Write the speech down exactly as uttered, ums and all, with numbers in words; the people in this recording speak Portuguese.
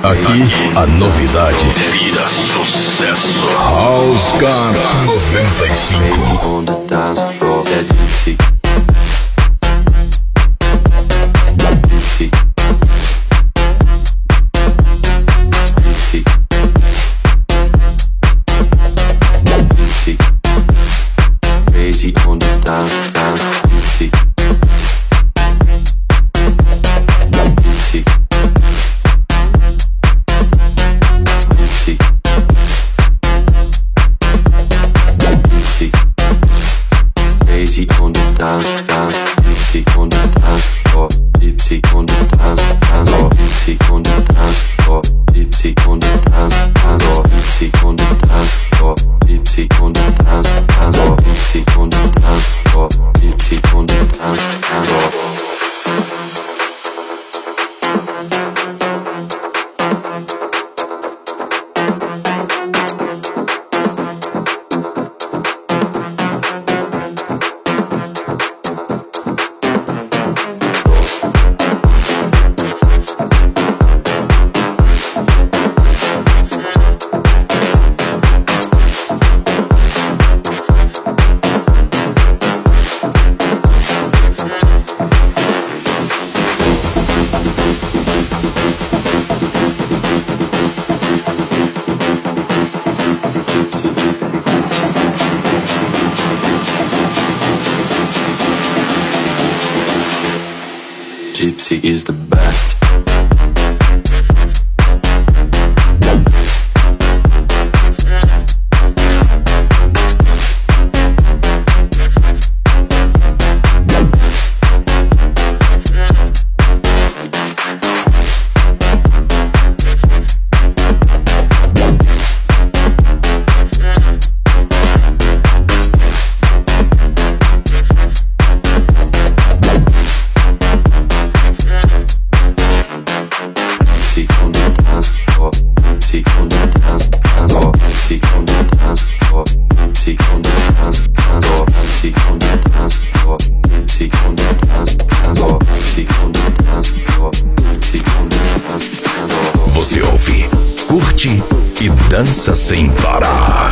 Aqui a novidade vira sucesso. House Gun noventa e cinco. On the dance floor, é Gypsy. Gypsy. Gypsy. Gypsy. Crazy on the dance, dance, Gypsy. Gypsy. Gypsy. Gypsy. Crazy on the dance, dance, Gypsy on the dance floor, Gypsy on the dance, dance floor, Gypsy on the dance floor, Gypsy on the dance, dance floor, Gypsy on the dance floor, Gypsy on the dance, dance floor, Gypsy on the dance floor, Gypsy on the dance, dance floor. Gypsy is the best. Você ouve, curte e dança sem parar.